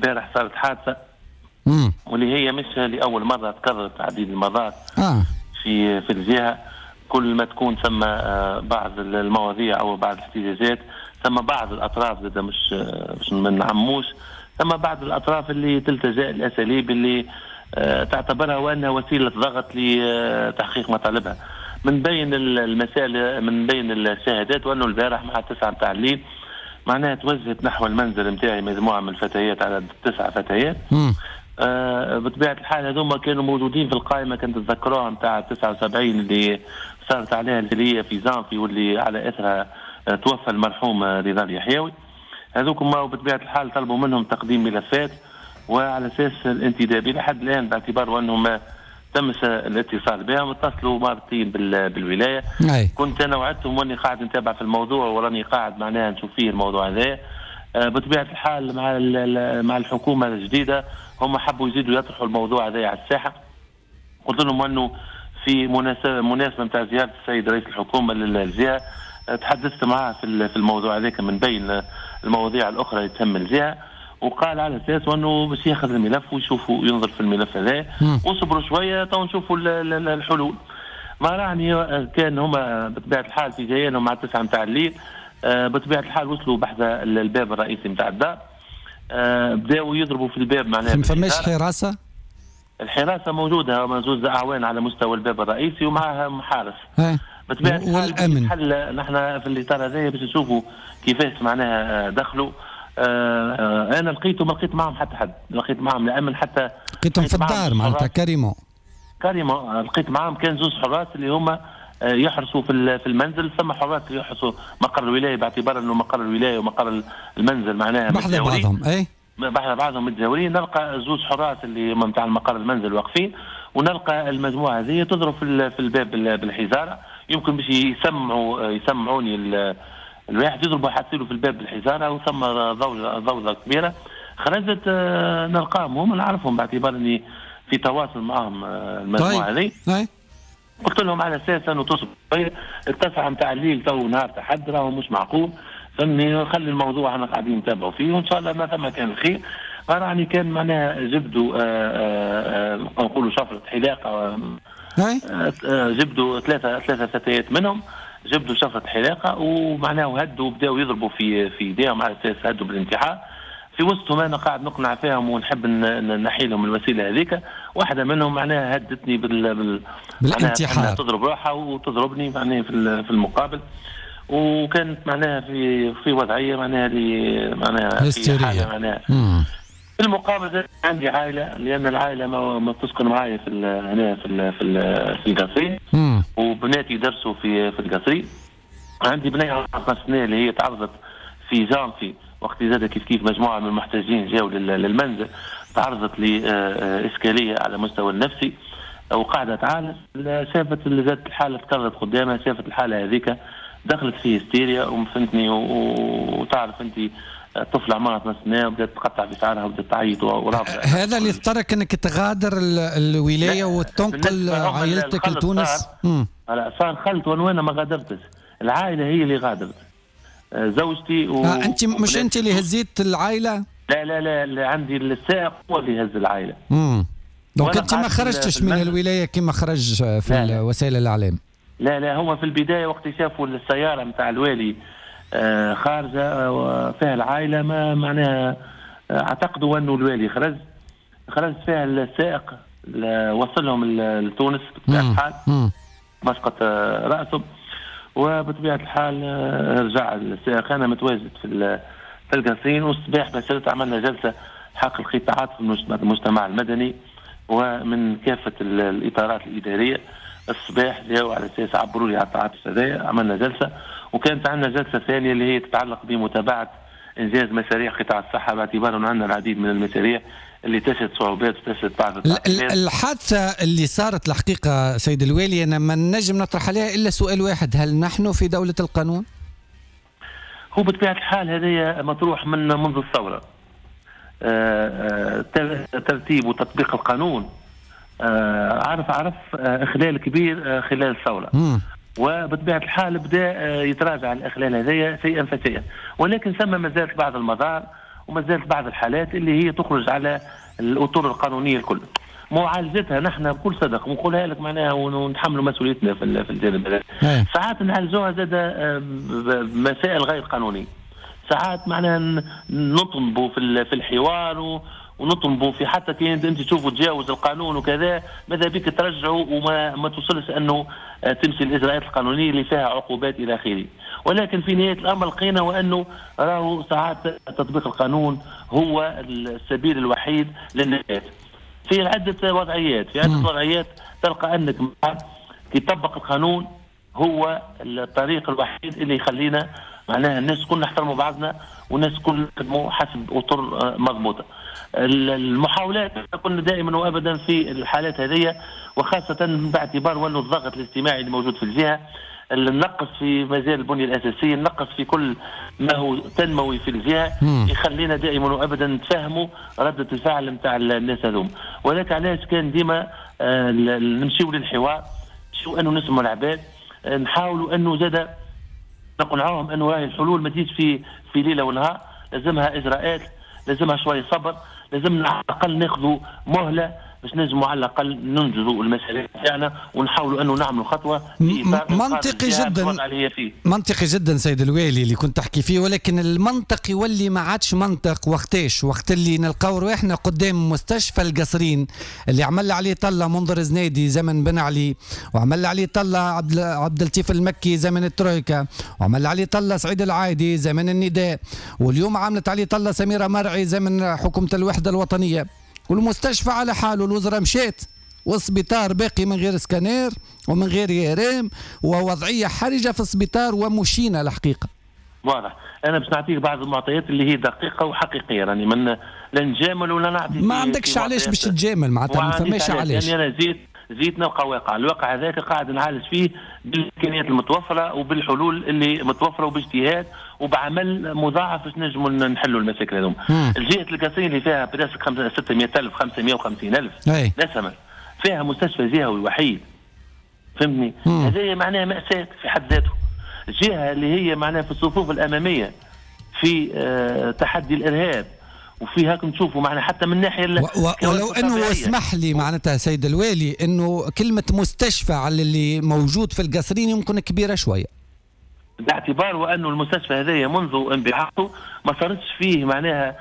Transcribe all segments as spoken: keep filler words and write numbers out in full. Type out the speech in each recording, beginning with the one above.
البارح صارت حادثه امم واللي هي مش لاول مره، تكررت عديد المرات اه في في الجهه. كل ما تكون ثم بعض المواضيع او بعض الاحتجاجات، ثم بعض الاطراف زاد مش مش ما نعموش، ثم بعض الاطراف اللي تلتجأ الاساليب اللي تعتبرها وانها وسيله ضغط لتحقيق مطالبها. من بين المسائل، من بين الشهادات، وانه البارح مع التسعه نتاع الليل معناها توجهت نحو المنزل نتاعي مجموعه من الفتيات على تسع فتيات. آه بطبيعه الحال هذوما كانوا موجودين في القائمه، كنت تتذكروها نتاع تسعة وسبعين اللي صارت عليها الجليه في زانفي، واللي على اثرها آه توفى المرحوم رضا اليحيوي. هذوكم بطبيعه الحال طلبوا منهم تقديم ملفات، وعلى اساس الانتداب الى حد الان باعتبار وانهم ما تمش الاتصال بهم، اتصلوا مرتين بالولايه. أي. كنت انا وعدتهم واني قاعد نتابع في الموضوع، وراني قاعد معناها نشوف فيه الموضوع هذا. آه بطبيعه الحال مع مع الحكومه الجديده هم حبوا يزيدوا يطرحوا الموضوع هذا على الساحه. قلت لهم انه في مناسبه مناسبه نتاع زياره السيد رئيس الحكومه للجهه، تحدثت معاه في في الموضوع هذاك من بين المواضيع الاخرى اللي تهم الجهه، وقال على اساس انه باش ياخذ الملف ويشوفوا ينظر في الملف هذا، وصبروا شويه تو نشوفوا الحلول. ما راني كان هما بطبيعه الحال في جايينهم مع التسعه نتاع الليل، بطبيعه الحال وصلوا بحث الباب الرئيسي نتاع الدار، بداوا يضربوا في الباب. معناها ما فماش حراسه؟ الحراسه موجوده، موجود اعوان على مستوى الباب الرئيسي ومعها محارس. بطبيعه الحال والامن حل نحن في الاطار هذا باش نشوفوا كيفاش معناها دخلوا. آه انا لقيته ما لقيت معهم حتى حد، لقيت معهم الامن حتى لقيتهم في الدار معناتها كريمو كريمو لقيت معهم كان زوج حراس اللي هما يحرسوا في في المنزل، ثم حراس يحرسوا مقر الولايه باعتبار انه مقر الولايه ومقر المنزل معناها بحذا بعضهم. اي بحذا بعضهم متجاورين. نلقى زوج حراس اللي هما نتاع المقر المنزل واقفين، ونلقى المجموعه هذه تضرب في في الباب بالحجاره. يمكن باش يسمعوا يسمعوني الواحد يضربوا حاطينه في الباب بالحجاره، وثم ضوضاء ضوضاء كبيره. خرجت نلقاهم هم نعرفهم باعتبار اني في تواصل معهم المجموعه هذه. طيب. قلت لهم على اساس انه تصبر التسعه نتاع الليل تو نهار تحد راهو مش معقول، فهمني خلي الموضوع احنا قاعدين نتابعوا فيه وان شاء الله ما ثم كان الخير. راني كان معناها جبدوا نقولوا شفره حلاقه، جبدوا ثلاثه ثلاثه فتيات منهم، جبدوا شفره حلاقه ومعناها وهدوا وبداوا يضربوا في في ايديهم على اساس هدوا بالانتحار. في وسطهم انا قاعد نقنع فيهم ونحب نحي لهم الوسيله هذيك. واحده منهم معناها هدتني بال, بال... بالانتحار، تضرب روحها وتضربني معناها في في المقابل، وكانت معناها في في وضعيه معناها لي معناها في حاله معناها في المقابل عندي عائله، لان العائله ما, ما تسكن معي في هنا في ال في ال في القصري، وبناتي يدرسوا في في القصري. عندي بنيه خمس سنين اللي هي تعرضت في جانفي وقت زاد كيف كيف مجموعه من المحتاجين جاوا للمنزل، تعرضت لاشكاليه على المستوى النفسي وقاعده تعالج. شافت اللي زادت الحاله تكررت قدامها، شافت الحاله هذيك دخلت في هستيريا وفهمتني، وتعرف انت طفل عمرها ثمان سنين وبدات تقطع في شعرها وبدات تعيط ورافضه. هذا اللي اضطرك انك تغادر الولايه وتنقل عائلتك لتونس؟ هلا صار خلط وانا ما غادرتش، العائله هي اللي غادرت. زوجتي و... آه انت مش انت اللي هزيت العائله؟ لا لا لا, لا عندي السائق هو اللي هز العائله. امم دونك انت ما خرجتش من الولايه كما خرج في وسائل الاعلام؟ لا لا هو في البدايه وقت شافوا السياره نتاع الوالي آه خارجه وفيها العائله، ما معناها آه اعتقدوا انه الوالي خرج خرج فيها السائق وصلهم لتونس بطبيعه الحال مسقط آه راسه، وبطبيعه الحال آه رجع السائق. انا متواجد في في القصرين، والصباح باشرت عملنا جلسه حق القطاعات في المجتمع المدني ومن كافه الاطارات الاداريه. الصباح جاوا على اساس عبروا لي على التعاطف هذايا، عملنا جلسه، وكانت عندنا جلسه ثانيه اللي هي تتعلق بمتابعه انجاز مشاريع قطاع الصحه، باعتبار انه عندنا العديد من المشاريع اللي تشهد صعوبات وتشهد بعض التعقيدات. الحادثه اللي صارت الحقيقه سيد الوالي انا ما نجم نطرح عليها الا سؤال واحد: هل نحن في دوله القانون؟ هو بطبيعه الحال هذايا مطروح من منذ الثوره. ترتيب وتطبيق القانون عرف عرف اخلال كبير خلال الثوره، وبطبيعه الحال بدا يتراجع الاخلال هذايا شيئا فشيئا، ولكن ثم ما زالت بعض المظاهر وما زالت بعض الحالات اللي هي تخرج على الاطر القانونيه الكل. معالجتها نحن بكل صدق ونقولها لك معناها ونتحملوا مسؤوليتنا في في الجانب هذا. ساعات نعالجوها زاد بمسائل غير قانونيه. ساعات معناها نطلبوا في في الحوار ونطلبوا في حتى كي انت تشوفوا تجاوز القانون وكذا ماذا بك ترجعوا وما ما توصلش انه تمشي الاجراءات القانونيه اللي فيها عقوبات الى اخره. ولكن في نهايه الامر لقينا وانه راهو ساعات تطبيق القانون هو السبيل الوحيد للنجاة. في عده وضعيات في عده وضعيات تلقى انك كي تطبق القانون هو الطريق الوحيد اللي يخلينا معناها الناس كلنا نحترموا بعضنا والناس كلنا نخدموا حسب اطر مضبوطه. المحاولات كنا دائما وابدا في الحالات هذه وخاصه باعتبار وانه الضغط الاجتماعي اللي موجود في الجهه، نقص في مجال البنيه الاساسيه، نقص في كل ما هو تنموي في الجهه، يخلينا دائما وابدا نتفاهموا رده الفعل نتاع الناس هذوم. ولكن علاش كان ديما آه نمشيو للحوار، نمشيو انه نسمعوا العباد، آه نحاولوا انه زاد نقنعوهم انه راهي الحلول ما تجيش في في ليله ونهار، لازمها اجراءات، لازمها شويه صبر، لازمنا على الاقل ناخذوا مهله باش نجموا على الاقل ننجزوا المسائل تاعنا ونحاولوا انه نعملوا خطوه في منطقي جدا. منطقي جدا سيد الوالي اللي كنت تحكي فيه، ولكن المنطقي واللي ما عادش منطق وقتاش؟ وقت اللي نلقاو روحنا قدام مستشفى القصرين اللي عمل عليه طله منظر زنيدي زمن بن علي، وعمل عليه طله عبد عبد اللطيف المكي زمن الترويكا، وعمل عليه طله سعيد العايدي زمن النداء، واليوم عملت عليه طله سميره مرعي زمن حكومه الوحده الوطنيه، والمستشفى على حاله، الوزراء مشيت والسبيطار باقي من غير سكانير ومن غير يارام ووضعيه حرجه في السبيطار ومشينه الحقيقه. واضح. انا باش نعطيك بعض المعطيات اللي هي دقيقه وحقيقيه، راني من لا نجامل ولا نعطي. ما عندكش علاش باش تجامل معناتها، ما فماش علاش. يعني انا زيت زيت نلقى واقع، الواقع هذاك قاعد نعالج فيه بالامكانيات المتوفره وبالحلول اللي متوفره وباجتهاد وبعمل مضاعف باش نجموا نحلوا المشاكل هذوم. الجهه القصرين اللي فيها براسك ستمائة ألف خمسمائة وخمسين ألف نسمه، فيها مستشفى جهوي وحيد، فهمتني؟ هذه معناها مأساة في حد ذاته. الجهه اللي هي معناها في الصفوف الاماميه في آه تحدي الارهاب، وفي هاك نشوفوا معنا حتى من ناحيه ولو انه اسمح لي معناتها سيد الوالي انه كلمه مستشفى على اللي موجود في القصرين يمكن كبيره شويه، باعتبار وانه المستشفى هذايا منذ انبعاثه ما صارتش فيه معناها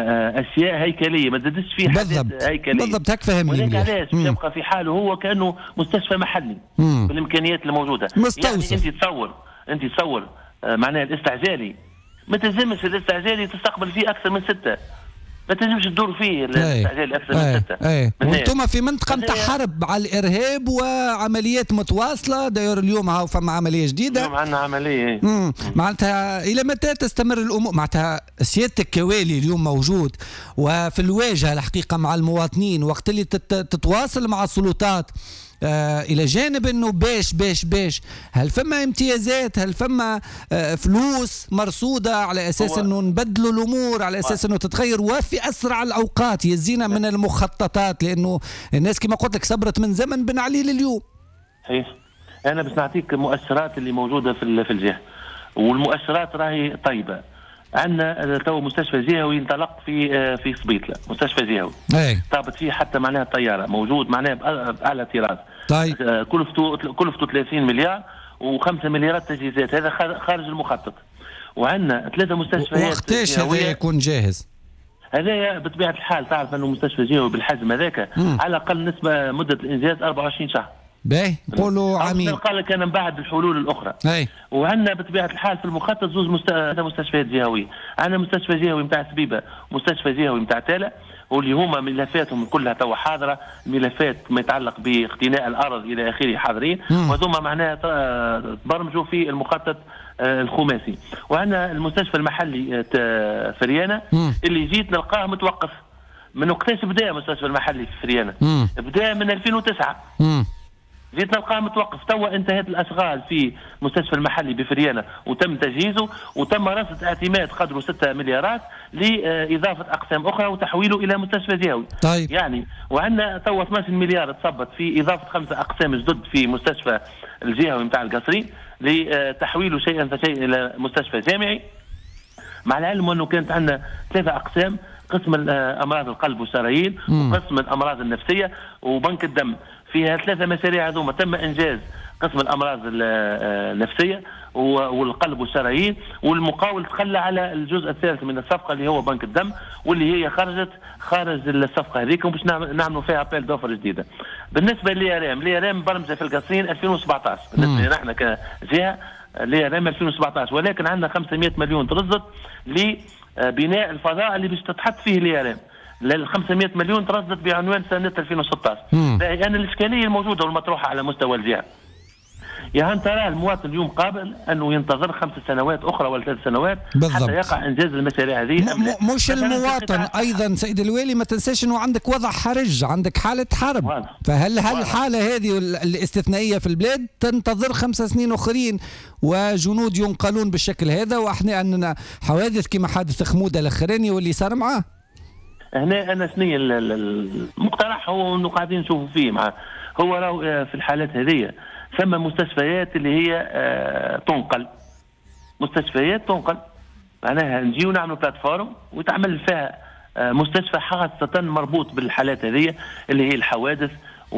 اشياء هيكليه، ما زادتش فيه حاجات هيكليه. بالضبط، هيك فهمني. ولكن علاش يبقى في حاله هو كانه مستشفى محلي مم. بالامكانيات الموجوده. مستوصف. يعني انت تصور انت تصور معناها الاستعجالي ما تلزمش الاستعجالي تستقبل فيه اكثر من سته، ما تنجمش تدور فيه الاستعجال اكثر من سته. ايه وانتم في منطقه نتاع حرب على الارهاب وعمليات متواصله، داير اليوم هاو فما عمليه جديده. اليوم عندنا عمليه. امم معناتها الى متى تستمر الامور؟ معناتها سيادتك كوالي اليوم موجود وفي الواجهه الحقيقه مع المواطنين، وقت اللي تتواصل مع السلطات آه الى جانب انه باش باش باش هل فما امتيازات؟ هل فما آه فلوس مرصوده على اساس انه نبدلوا الامور، على اساس انه تتغير وفي اسرع الاوقات يزينا من المخططات، لانه الناس كما قلت لك صبرت من زمن بن علي لليوم. صحيح. انا بس نعطيك المؤشرات اللي موجوده في في الجهه، والمؤشرات راهي طيبه. عندنا تو مستشفى جهوي انطلق في في صبيطله، مستشفى جهوي طابت فيه حتى معناها الطياره، موجود معناها باعلى طراز. طيب كلفته كلفته ثلاثين مليار وخمسة مليارات تجهيزات، هذا خارج المخطط. وعندنا ثلاثه مستشفيات. وقتاش هذا يكون جاهز؟ هذا بطبيعه الحال تعرف انه مستشفى جهوي بالحجم هذاك على الاقل نسبه مده الانجاز أربعة وعشرين شهر. باهي نقولوا عامين. قال لك انا من بعد الحلول الاخرى. اي. وعندنا بطبيعه الحال في المخطط زوج مست... مستشفيات جهويه، عندنا مستشفى جهوي نتاع سبيبه ومستشفى جهوي نتاع تالا، واللي هما ملفاتهم كلها توا حاضره، ملفات ما يتعلق باقتناء الارض الى اخره حاضرين، وهذوما معناها تبرمجوا في المخطط الخماسي. وعندنا المستشفى المحلي فريانه اللي جيت نلقاه متوقف. من وقتاش بدا المستشفى المحلي في فريانه؟ بدا من ألفين وتسعة. مم. جيت نلقاه متوقف. توا انتهت الاشغال في مستشفى المحلي بفريانه وتم تجهيزه وتم رصد اعتماد قدره ستة مليارات لاضافه اقسام اخرى وتحويله الى مستشفى جهوي. طيب. يعني وعندنا توا اثني عشر مليار تصبت في اضافه خمسه اقسام جدد في مستشفى الجهوي نتاع القصري لتحويله شيئا فشيئا الى مستشفى جامعي. مع العلم انه كانت عندنا ثلاثه اقسام: قسم امراض القلب والشرايين، وقسم الامراض النفسيه، وبنك الدم. فيها ثلاثه مشاريع هذوما تم انجاز قسم الامراض النفسيه والقلب والشرايين، والمقاول تخلى على الجزء الثالث من الصفقه اللي هو بنك الدم، واللي هي خرجت خارج الصفقه هذيك، وباش نعملوا فيها ابيل دوفر جديده. بالنسبه لليارام، اليارام مبرمجه في القصرين ألفين وسبعطاش بالنسبه لنا احنا كجهه، اليارام ألفين وسبعطاش، ولكن عندنا خمسمائة مليون ترصد لبناء الفضاء اللي باش تتحط فيه اليارام. ال خمسمائة مليون ترصدت بعنوان سنه ألفين وستطاش. يعني الاشكاليه الموجوده والمطروحه على مستوى الجهه، يا هل ترى المواطن اليوم قابل انه ينتظر خمس سنوات اخرى ولا ثلاث سنوات بالضبط حتى يقع انجاز المشاريع هذه؟ مش المواطن ايضا سيد الوالي، ما تنساش انه عندك وضع حرج، عندك حاله حرب واضح. فهل هل الحاله هذه الاستثنائيه في البلاد تنتظر خمس سنين اخرين وجنود ينقلون بالشكل هذا، واحنا عندنا حوادث كما حادث خموده الاخراني واللي صار معاه؟ هنا انا شنو المقترح هو انه قاعدين نشوفوا فيه مع هو راهو في الحالات هذه ثم مستشفيات اللي هي آه تنقل، مستشفيات تنقل، معناها نجيو نعملوا بلاتفورم وتعمل فيها آه مستشفى خاصة مربوط بالحالات هذه اللي هي الحوادث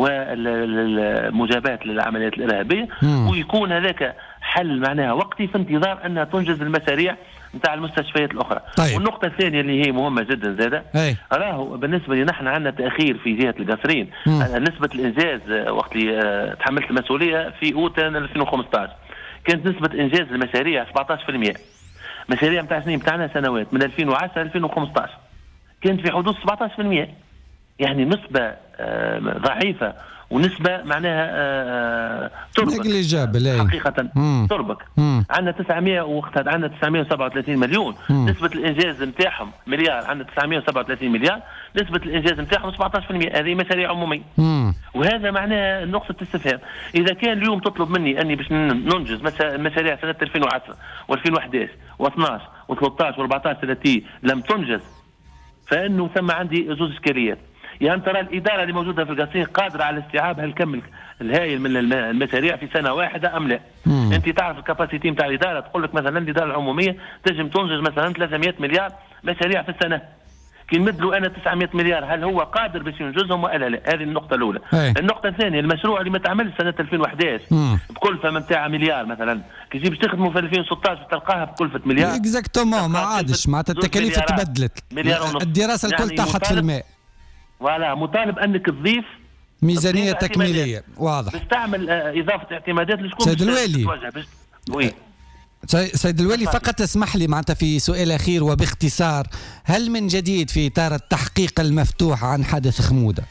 والمجابهة للعمليات الإرهابية، ويكون هذاك حل معناها وقتي في انتظار أنها تنجز المشاريع نتاع المستشفيات الأخرى. طيب. والنقطة الثانية اللي هي مهمة جدا زادة، راهو بالنسبة لنا نحن عندنا تأخير في جهة القصرين. نسبة الإنجاز وقت اللي تحملت المسؤولية في أوت ألفين وخمسطاش كانت نسبة إنجاز المشاريع سبعطاش بالمئة. مشاريع نتاع سنين بتاعنا سنوات من ألفين وعشرة ألفين وخمسطاش كانت في حدود سبعطاش بالمئة، يعني نسبة ضعيفة ونسبة معناها تربك حقيقة. مم. تربك. عندنا تسعمائة وقتها عندنا تسعمائة وسبعة وثلاثين مليون. مم. نسبة الإنجاز نتاعهم مليار، عندنا تسعمائة وسبعة وثلاثين مليار، نسبة الإنجاز نتاعهم سبعطاش بالمئة. هذه مشاريع عمومية. مم. وهذا معناه نقطة استفهام. إذا كان اليوم تطلب مني أني باش ننجز مشاريع سنة ألفين وعشرة وألفين وأحد عشر واثناش وثلاثطاش وأربعطاش التي لم تنجز، فإنه ثم عندي زوج إشكاليات. يعني ترى الإدارة اللي موجودة في القصرين قادرة على استيعاب هالكم الهائل من المشاريع في سنة واحدة أم لا؟ مم. أنت تعرف الكاباسيتي نتاع الإدارة، تقول لك مثلا الإدارة العمومية تنجم تنجز مثلا ثلاثمائة مليار مشاريع في السنة. كي نمد له أنا تسعمائة مليار، هل هو قادر باش ينجزهم ولا لا؟ هذه النقطة الأولى. هي. النقطة الثانية، المشروع اللي ما تعملش سنة ألفين وأحد عشر بكلفة نتاع مليار مثلا، كي تجي باش تخدموا في ألفين وستطاش تلقاها بكلفة مليار. اكزاكتومون، ما عادش معناتها التكاليف تبدلت، الدراسة الكل يعني طاحت في الماء. ولا مطالب انك تضيف ميزانيه تكميليه واضح، باش تعمل اضافه اعتمادات لشكون؟ سيد الوالي وي سيد الوالي فقط اسمح لي معناتها في سؤال اخير وباختصار، هل من جديد في اطار التحقيق المفتوح عن حادث خموده؟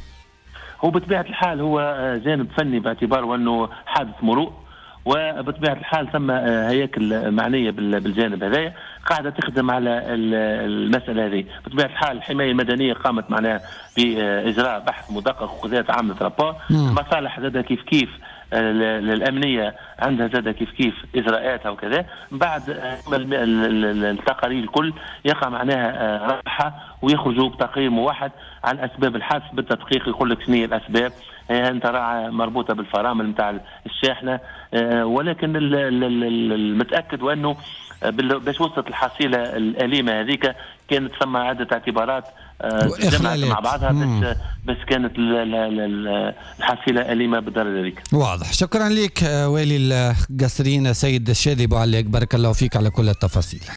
هو بطبيعه الحال هو جانب فني باعتبار وانه حادث مروء، وبطبيعه الحال ثم هياكل معنيه بالجانب هذايا قاعده تخدم على المساله هذه. بطبيعه الحال الحمايه المدنيه قامت معناها باجراء بحث مدقق وخذات عملت رابور. المصالح زادة كيف كيف الامنيه عندها زادة كيف كيف اجراءاتها وكذا. بعد التقارير الكل يقع معناها راحه ويخرجوا بتقرير موحد عن اسباب الحادث بالتدقيق، يقول لك شنو هي الاسباب. انت راعي مربوطه بالفرامل نتاع الشاحنه، ولكن المتاكد وانه باش وصلت الحصيله الاليمه هذيك كانت ثم عده اعتبارات جمعت مع بعضها بس بس كانت الحصيله اليمه بالدرجه هذيك. واضح. شكرا لك والي القصرين سيد الشاذي بوعلاق، بارك الله فيك على كل التفاصيل.